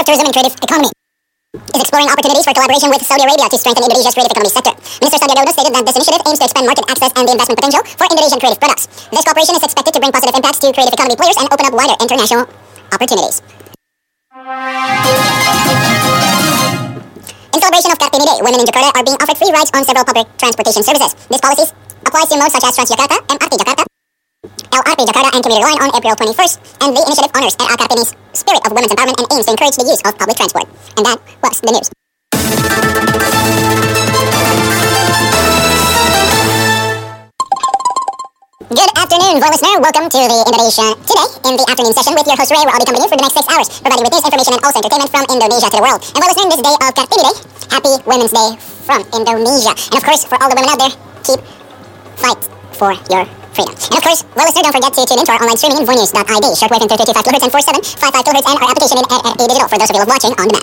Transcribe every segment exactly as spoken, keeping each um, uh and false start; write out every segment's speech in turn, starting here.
Tourism and Creative Economy is exploring opportunities for collaboration with Saudi Arabia to strengthen Indonesia's creative economy sector. Minister Sandiaga Uno stated that this initiative aims to expand market access and the investment potential for Indonesian creative products. This cooperation is expected to bring positive impacts to creative economy players and open up wider international opportunities. In celebration of Kartini Day, women in Jakarta are being offered free rides on several public transportation services. This policy applies to modes such as Transjakarta, M R T Jakarta, L R T Jakarta, and commuter line on April twenty-first, and the initiative honors R A Kartini's spirit of women's empowerment and aims to encourage the use of public transport. And that was the news. Good afternoon, voice listener. Welcome to the Indonesia Today in the afternoon session with your host Ray, where I'll be coming in for the next six hours, providing with news, information, and also entertainment from Indonesia to the world. And while listening this day of Kartini Day, happy Women's Day from Indonesia. And of course, for all the women out there, keep fight for your freedom. And of course, well listener, don't forget to tune in to our online streaming in voinews dot I D, shortwave in thirty-two point five kilohertz and forty-seven point five five kilohertz, and our application in R R T Digital for those of you who love watching on demand.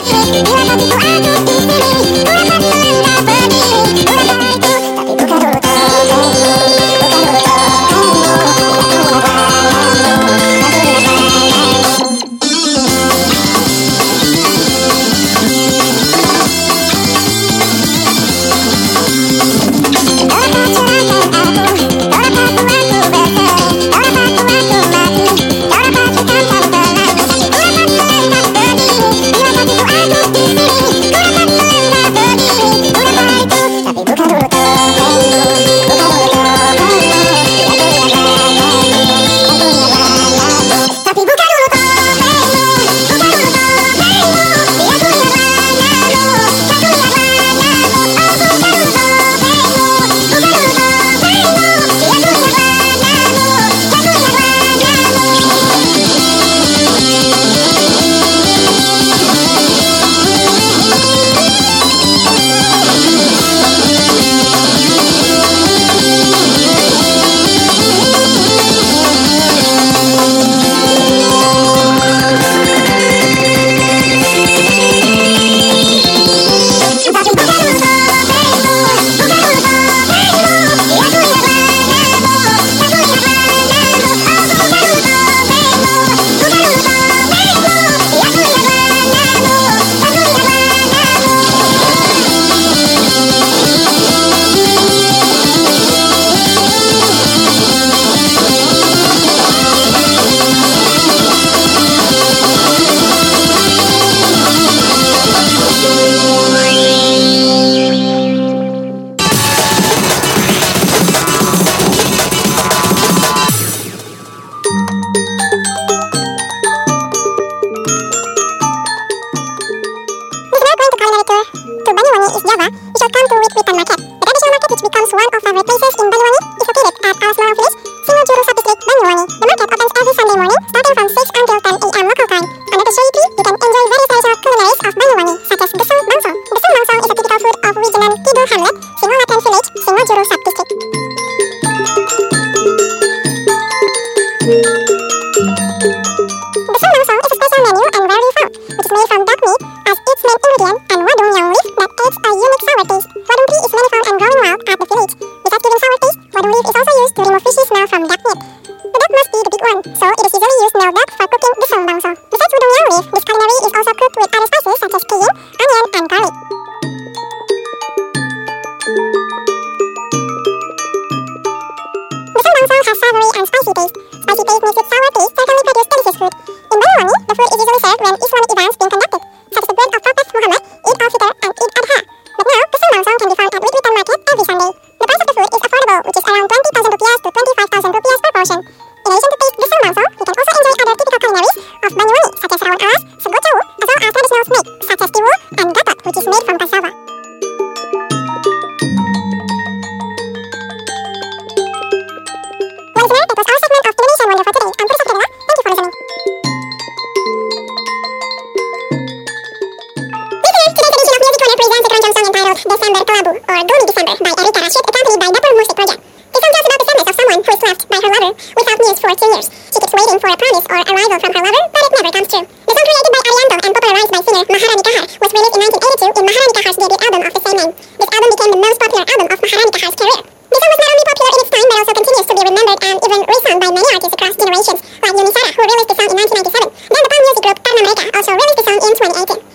Like Yuni Sara, who released the song in nineteen ninety-seven. Then the pop music group Karna Mereka also released the song in twenty eighteen.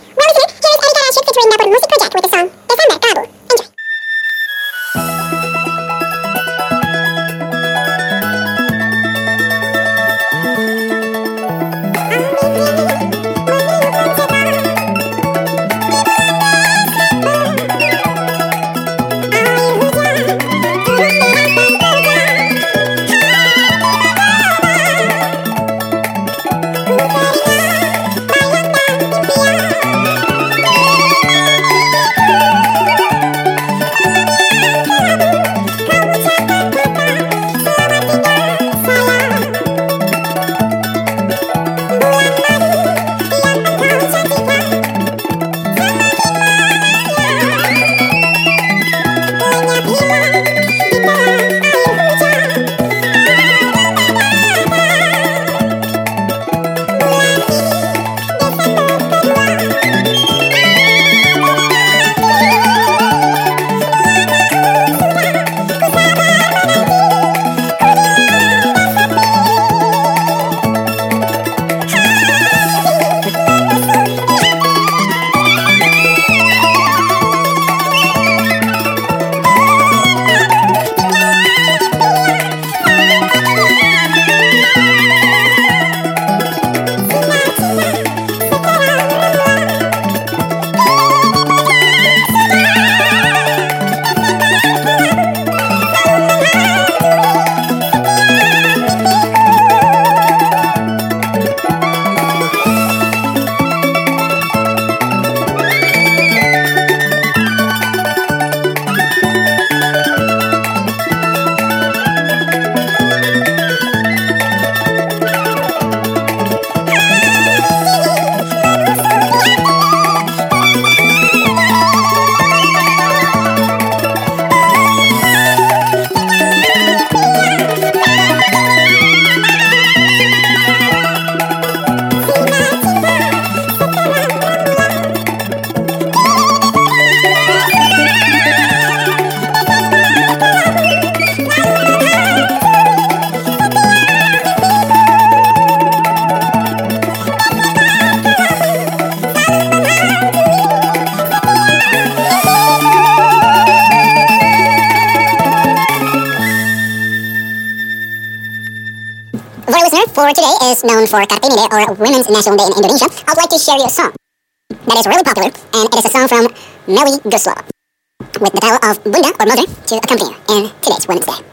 for today is known for Kartini Day, or Women's National Day in Indonesia, I'd like to share you a song that is really popular, and it is a song from Melly Guslau, with the title of Bunda, or Mother, to accompany you in today's Women's Day.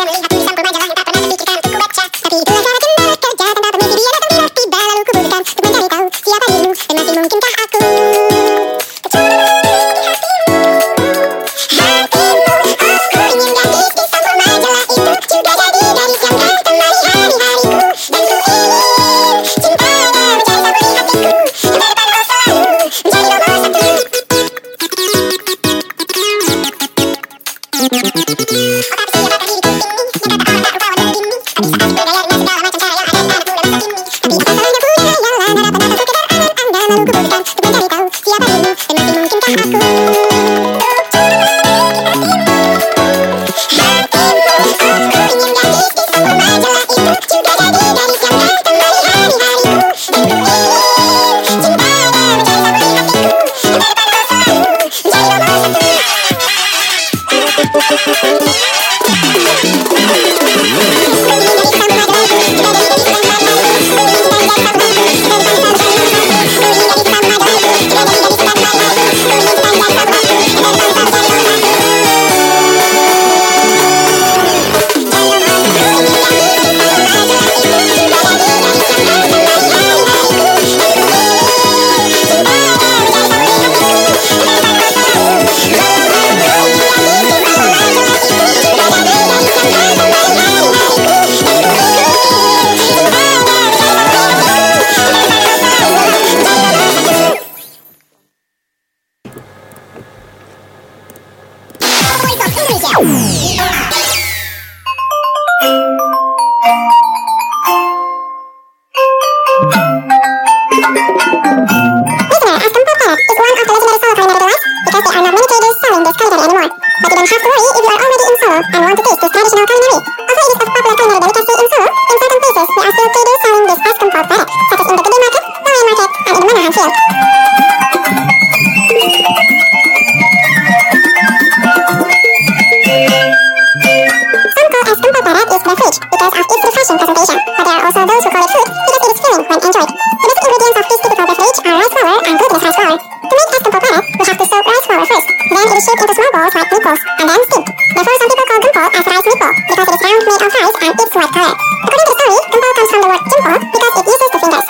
Tapi still traders selling this ice comfort product, such as in the Goodyear Market, Lorraine Market, and in the Monahan Field. Some call ice comfort product is beverage because of its refreshing presentation, but there are also those who call it food because it is filling when enjoyed. The basic ingredients of this typical beverage are rice flour and glutinous rice flour. To make ice comfort product, we have to soak rice flour first. Then it is shaped into small balls like meatballs, and then steamed. Therefore, some people call gumpal as rice meatball because it is round, made of rice, and its white color. According to the story, gumpal comes from the word jimpal because it uses the fingers.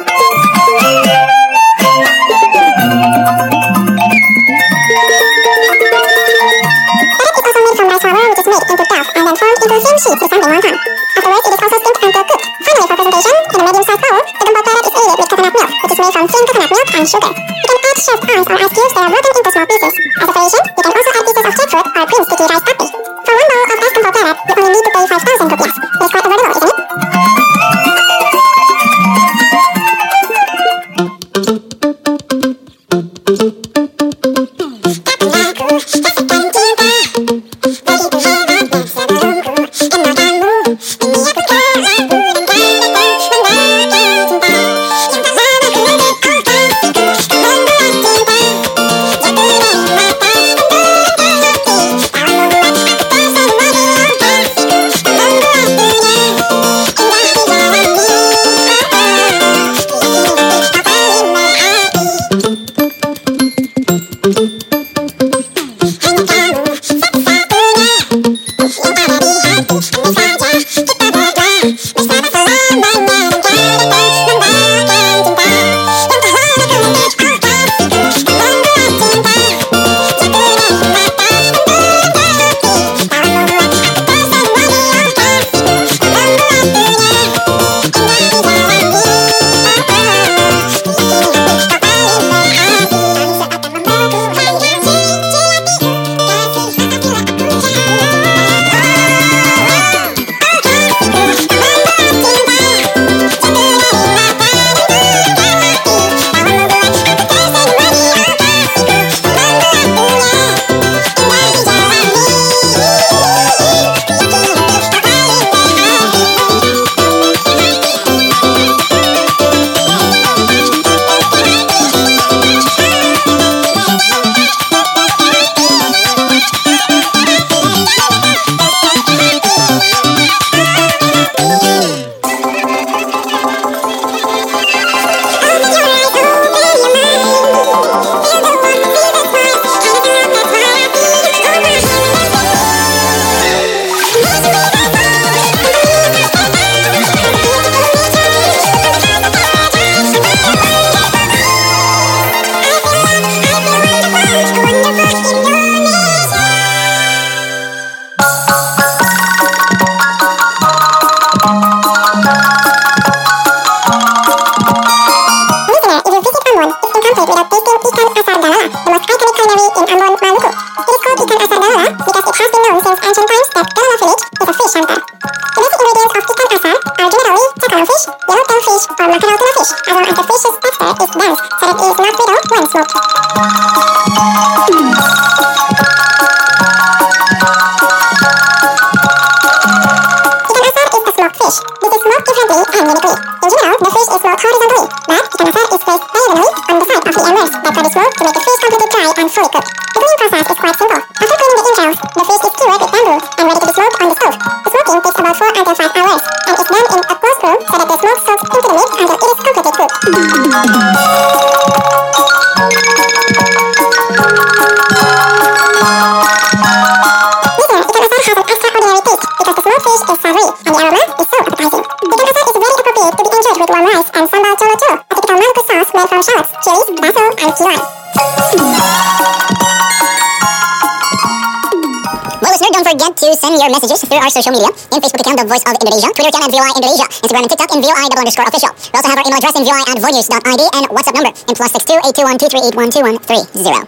And then formed into thin sheets resembling wonton. Afterwards, it is also steamed until cooked. Finally, for presentation, in a medium-sized bowl, the gumpal product is aided with coconut milk, which is made from thin coconut milk and sugar. You can add shaved ice or ice cubes that are broken into small pieces. As a variation, you can also add pieces of jackfruit or cream sticky rice puppy. For one bowl of ice gumpal product, you only need to pay five thousand rupees. It is quite affordable, isn't it? Your messages through our social media in Facebook account, The Voice of Indonesia, Twitter account at V O I Indonesia, Instagram and TikTok in V O I double underscore official. We also have our email address in V O I at voinews dot I D and WhatsApp number in plus six two eight two one two three eight one two one three zero.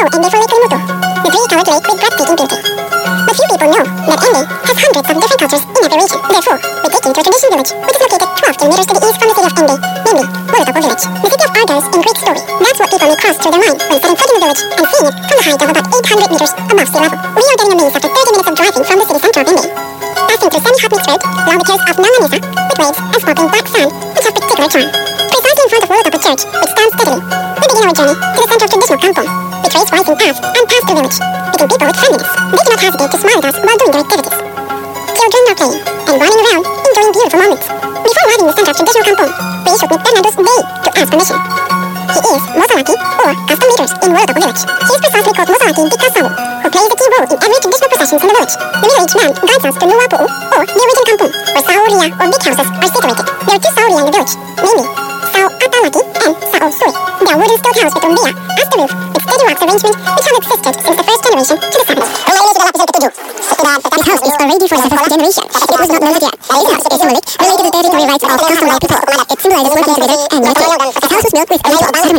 Ende for Lake Limutu, the three-colored lake with breathtaking beauty. But few people know that Ende has hundreds of different cultures in every region. Therefore, we take you to a tradition village, which is located twelve kilometers to the east from the city of Ende, namely Molotopo village. The city of Argos in Greek story. That's what people may cross through their mind when setting foot in the village and seeing it from the height of about eight hundred meters above sea level. We are getting amazed after thirty minutes of driving from the city center of Ende. Passing through semi-hot mixed road, along the coast of Melanesa, with waves and sparkling black sand, which have particular charm. Precisely in front of Molotopo church, which stands steadily, we begin our journey to the center of traditional Kampong. We trace rising paths and pass through village, meeting people with friendliness. They cannot hesitate to smile at us while doing their activities. Children are playing and running around, enjoying beautiful moments. Before arriving in the center of traditional Kampong, we should meet Bernardo's Bey to ask permission. He is Mosalaki, or custom leader in Molotopo village. He is precisely called Mosalaki di Kasau, who plays a key role in every traditional processions in the village. The middle-aged man guides us to Luapu'u, or the original Kampong, where Sauria, or big houses, are situated. There are two Sauria in the village, namely Sao Atalaki and Sao Sui. They are wooden stiled houses with rumbia as the roof, with steady wax arrangement, which have existed since the first generation to the seventh. This house is already for the fifth generation. It was not noted yet. This house is symbolic, related to the territory rights of custom-like people. It symbolizes working together and unity. This house was built with a ritual ceremony.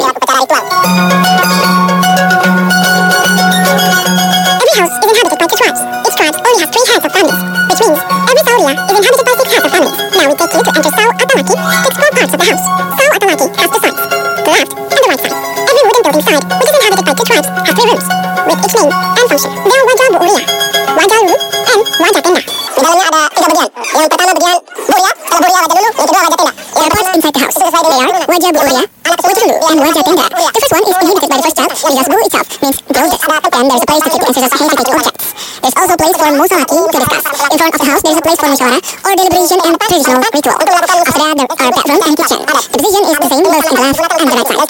Every house is inhabited by two tribes. Each tribe only has three heads of families, which means every Sauria is inhabited by six heads of families. Now we take you to enter Sao Atalaki to explore parts of the house. Sao Atalaki has two sides, the left and the right side. Every wooden building side, which is inhabited by two tribes, has three rooms, with each name and function. They are Wajah Bu'uria, Wajah Lulu, and Wajah Tenda. Di dalamnya ada tiga bagian. Yang pertama bagian Bu'uria, kalau Bu'uria Wajah Lulu, yang kedua Wajah Tenda. There are parts inside the house. They are Wajah Bu'uria, Wajah Lulu, and Wajah Tenda. The first one is inhabited by the first child, because Bu itself means the oldest. Then there is a place to keep the ancestors' heritage objects. There is also a place for Mosalaki to discuss. In front of the house, there is a place for Mishwara, or deliberation and traditional ritual. After that, there are bedroom and kitchen. The position is the same both in the left and the right side.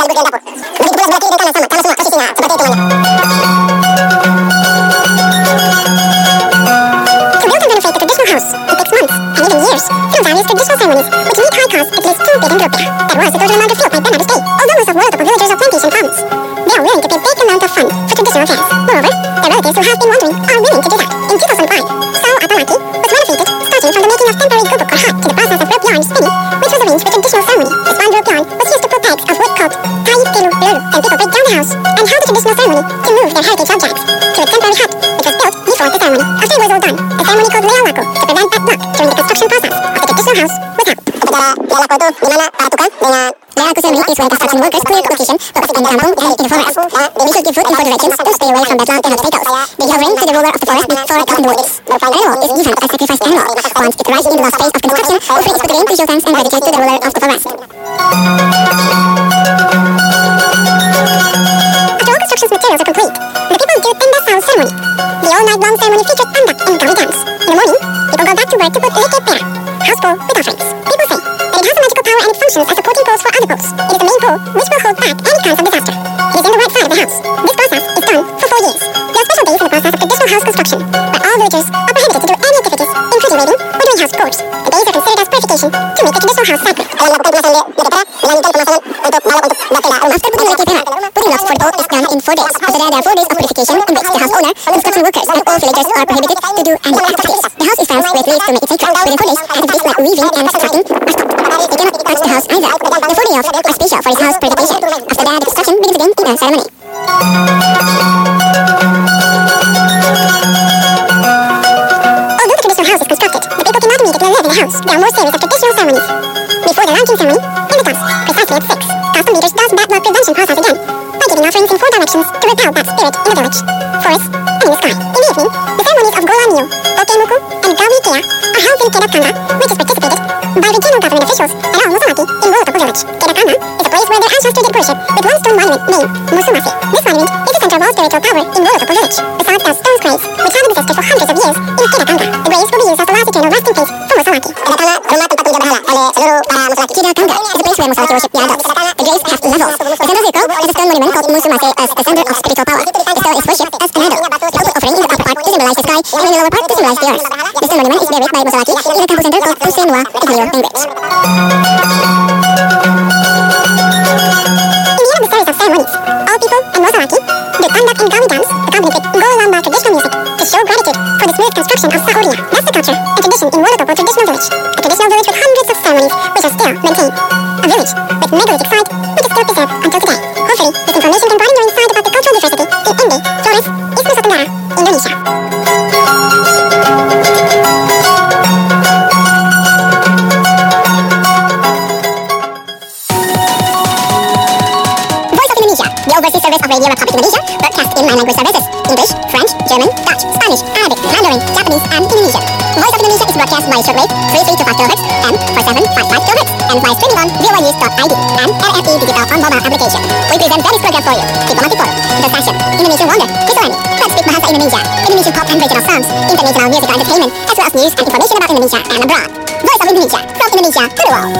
To build and renovate the traditional house, it takes months and even years through various traditional ceremonies, which need high cost at least two billion rupiah. That was the total amount of fuel by Bernardo's Bey. Although most of Molotopo villagers are plantation farmers, they are willing to pay big amount of fund for traditional affairs. Moreover, their relatives who have been wandering are willing to do that. In two thousand five, Sao Atalaki was renovated, starting from the making of temporary gubuk or hut to the process of rope yarn spinning, which was arranged for traditional ceremony. This one rope yarn was used to pull pegs of wood called Taif Tilu Lulu, and people break down the house and held the traditional ceremony to move their heritage objects to a temporary hut, which was built before the ceremony. After it was all done, a ceremony called Lealako to prevent bad luck during the construction process of the traditional house was held. Upacara Lealako itu di mana para tukang dengan Lealako ceremony is when construction workers clear the location, both in the kampong and in the forest. They should give food and for directions to stay away from bad luck and obstacles. They give ring to the ruler of the forest before out in the woods. An animal is given as sacrifice animal. Once it arrives in the last phase of construction, offering is put again to show thanks and gratitude to the ruler of the forest. After all construction's materials are complete, the people do Tenda Sao ceremony. The all-night-long ceremony features pandak and gawi dance. In the morning, people go back to work to put leke pera, house pole with offerings. People say that it has a magical power and it functions as supporting poles for other poles. It is the main pole which will hold back any kinds of disaster. It is in the right side of the house. This process is done for four years. There are special days in the process of traditional house construction, where all villagers are prohibited to do any activities, including waiting or doing house chores. The days are considered as purification to make the traditional house sacred. After putting leke pera, putting lots for the pole is done in four days. After that, there are four days of purification in which the house owner, construction workers, and all villagers are prohibited to do any activities. The house is fenced with leaves to make it sacred. Within four days, activities like weaving and subtracting are stopped. They cannot touch the house either. The four days are special for its house purification. After that, the construction begins again in a ceremony. Although the traditional house is constructed, the people cannot immediately live in the house. There are more series of traditional ceremonies. Before the launching ceremony, in the dusk, precisely at six, custom leaders does bad luck prevention process again by giving offerings in four directions to repel bad spirit in the village, forest, and in the sky. In the evening, the ceremonies of Golanio, Okemuku, and Gawi Kea are held in Kedakanga, which is participated by regional government officials and all Mosalaki in Molotopo village. Kedakanga is a place where their ancestors did worship with one stone monument named Musumasi. This monument is the center of all spiritual power in Molotopo village. Besides, there are stone graves which have existed for hundreds of years in Kedakanga. The graves will be used as the last eternal resting place for Mosalaki. Kedakanga, rumah tempat menyembah berhala oleh seluruh para Mosalaki. Kedakanga is a place where Mosalaki worship the idols. The graves have levels. The center circle is a stone monument called Musumasi as the center of spiritual power. The stone is worshipped as an idol. The output offering in the upper part to symbolize the sky and in the lower part to symbolize the earth. The stone monument is buried by Mosalaki in a temple center called Pusenua Iglio language. In the end of the series of ceremonies, all people and Mosalaki do Tandak and Gawi dance accompanied with Ngolamba traditional music to show gratitude for the smooth construction of Sauria. That's the culture and tradition in Molotopo traditional village. A traditional village with hundreds of ceremonies which are still maintained. A village with megalithic site which is still preserved until today. Hopefully, this information can broaden your insight about the cultural diversity in Ende sign language services: English, French, German, Dutch, Spanish, Arabic, Mandarin, Japanese, and Indonesian. Voice of Indonesia is broadcast via shortwave three three two five kilohertz, M four seven five five kilohertz, and via streaming on v o y news dot i d and R F E Digital on mobile application. We present various program for you: Diplomatic Forum, The Fashion, Indonesian Wonder, Kisarani, Let's Speak Bahasa Indonesia, Indonesian pop and regional songs, international music and entertainment, as well as news and information about Indonesia and abroad. Voice of Indonesia, from Indonesia to the world.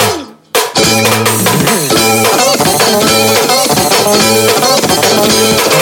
Thank you.